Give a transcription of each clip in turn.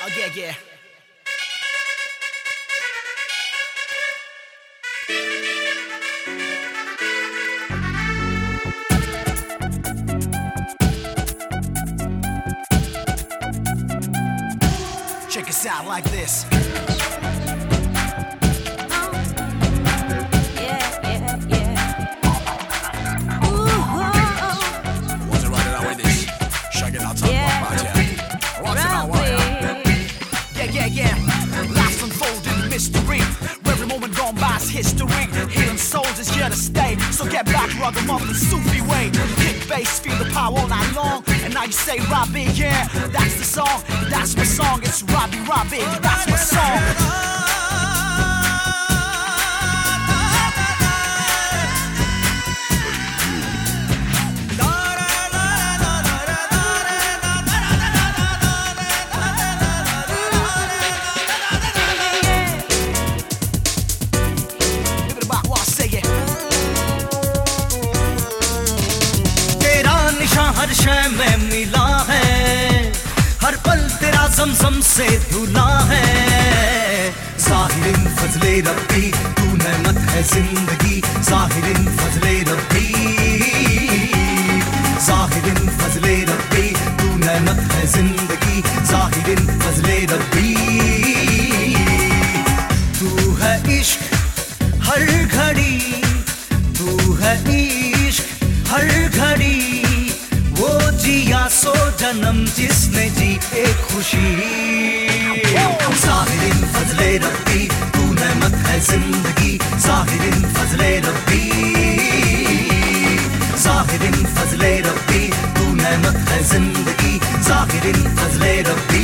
Oh yeah, yeah. Check us out like this. Mystery, every moment gone by is history. Healing souls is here to stay, so get back, ragamuffin, Sufi way. Kick bass, feel the power all night long. And now you say Robbie, yeah, that's the song, that's my song. It's Robbie, Robbie, that's my song. हर शय में मिला है, हर पल तेरा ज़मज़म से धुला है। ज़ाहिरिन फज़ले रब्बी तू नेमत है ज़िंदगी, ज़ाहिरिन फज़ले रब्बी, ज़ाहिरिन फज़ले रब्बी तू नेमत है ज़िंदगी, ज़ाहिरिन फज़ले रब्बी। तू है इश्क हर घड़ी, तू है इश्क हर घड़ी, वो जिया सो जन्म जिसने जी एक खुशी। ज़ाहिरिन फज़ले रब्बी तू नेमत है ज़िंदगी, ज़ाहिरिन फज़ले रब्बी, ज़ाहिरिन फज़ले रब्बी तू नेमत है ज़िंदगी, ज़ाहिरिन फज़ले रब्बी।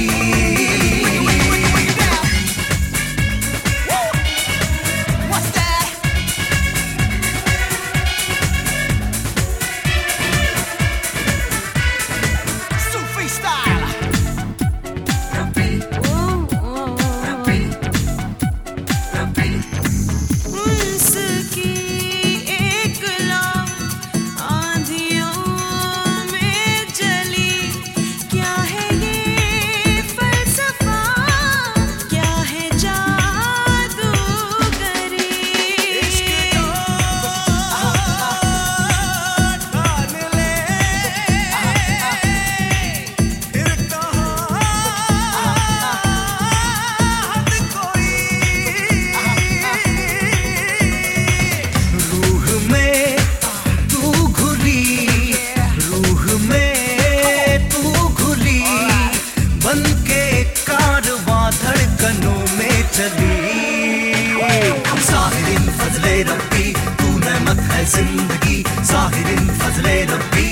ज़ाहिरिन फज़ले रब्बी तू नेमत है ज़िंदगी, ज़ाहिरिन फज़ले रब्बी,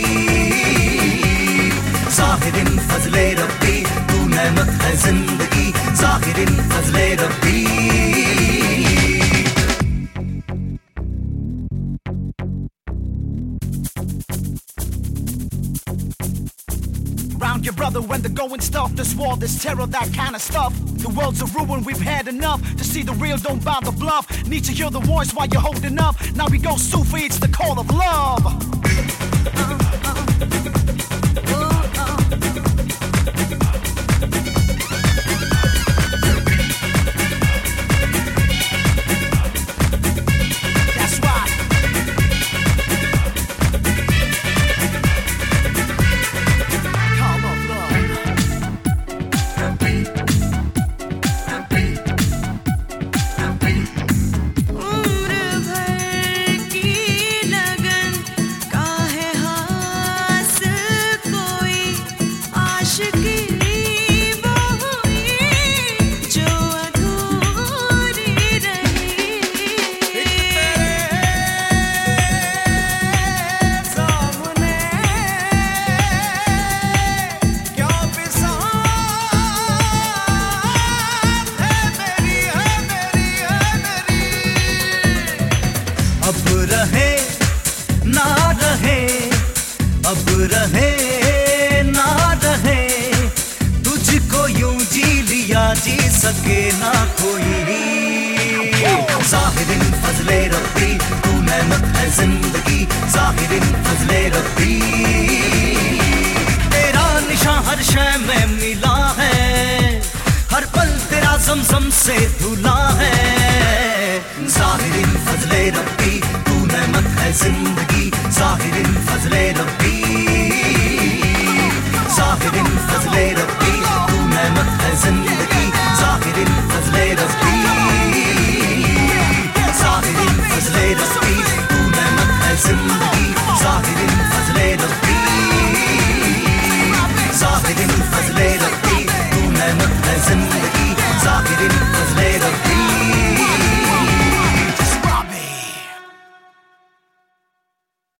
ज़ाहिरिन फज़ले रब्बी तू नेमत है ज़िंदगी, ज़ाहिरिन फज़ले रब्बी। Your brother when the going's tough, this war, this terror, that kind of stuff. The world's a ruin, we've had enough. To see the real, don't buy the bluff. Need to hear the voice while you're holding up. Now we go Sufi, it's the call of love. अब रहे ना रहे, अब रहे ना रहे, तुझको यूं जी लिया जी सके ना कोई। ज़ाहिरिन फज़ले रब्बी तू नेमत है ज़िंदगी, ज़ाहिरिन फज़ले रब्बी। तेरा निशान हर शय में मिला है, से धुला है। ज़ाहिरिन फजले रब्बी तू नेमत है जिंदगी, ज़ाहिरिन फजले रब्बी, ज़ाहिरिन फजले रब्बी।